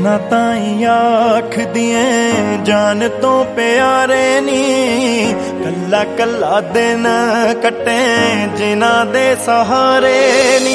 जिन्ना ताईं आखदिए जान तो प्यारे नी, कल्ला कल्ला दिन कटे जिन्ना दे सहारे नी।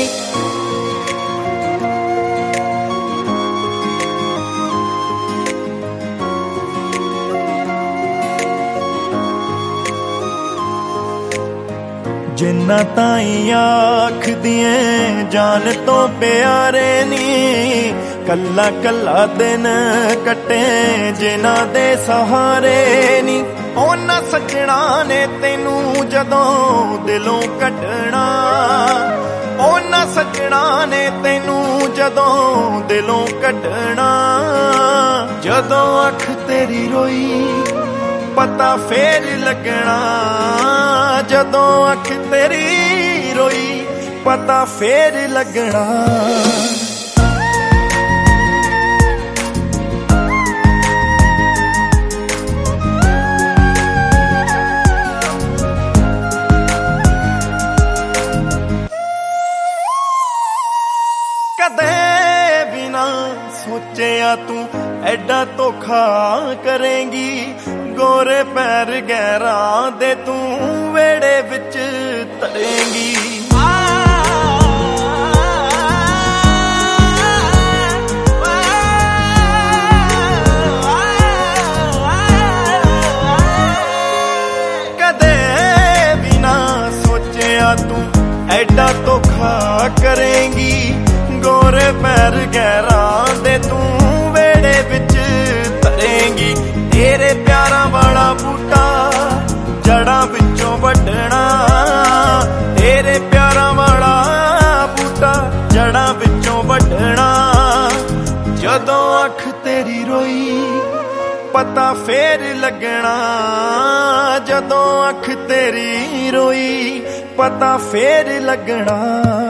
जिन्ना ताईं आखदिए जान तो प्यारे नी, कल्ला कल्ला दिन कटे जिन्ना दे सहारे नी। ओना सजना ने तेनू जदों दिलों कटना, ओना सजना ने तेनू जदों दिलों कटना। जदों अख तेरी रोई पता फेर लगना, जदों अख तेरी रोई पता फेर लगना। कदे भी ना सोचेया तू एडा धोखा करेंगी, गोरे पैर गैरा दे तू वेड़े विच तरेंगी। कदे भी ना सोचेया तू एडा धोखा करेंगी, गोरे पैर गैरा दे तू वेड़े विच तरेंगी। तेरे प्यारा वाला बूटा जड़ा विचों वड्डना, तेरे प्यारा वाला बूटा जड़ा विचों वड्डना। जदों अख तेरी रोई पता फेर लगना, जदों अख तेरी रोई पता फेर लगना।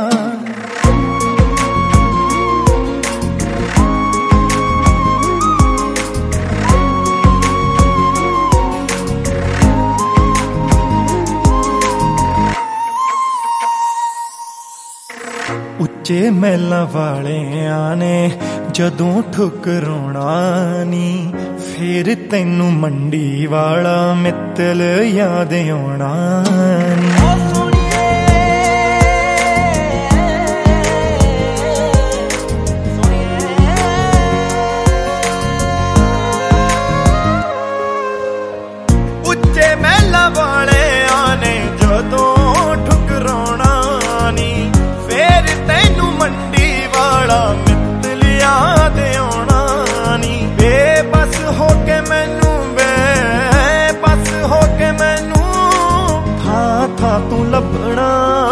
उच्चे महलां वालियां ने जदों ठुकराउणा नी, फिर तैनू मंडी वाला मित्तल याद आउणा नी। उच्चे महलां वालियां ने जदों ठुकराउणा नी, फिर तैनू मंडी वाला मित्तल याद आउणा नी। बेबस हो के मैनू, बेबस हो के मैनू थां थां तू लभना।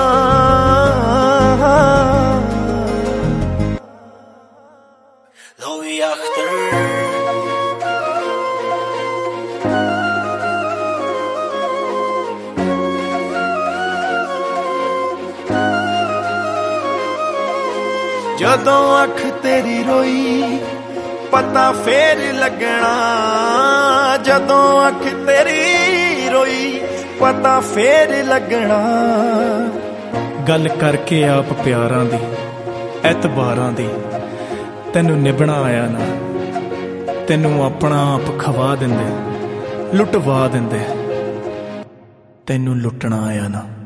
Louis achter जदों अख तेरी रोई पता फेर लगना, जदों अख तेरी रोई पता फेर लगना। गल करके आप प्यारां दी एतबारां दी, तैनू निभना आया ना, तैनू अपना आप खवा दिंदे लुटवा दिंदे, तैनू लुटना आया ना।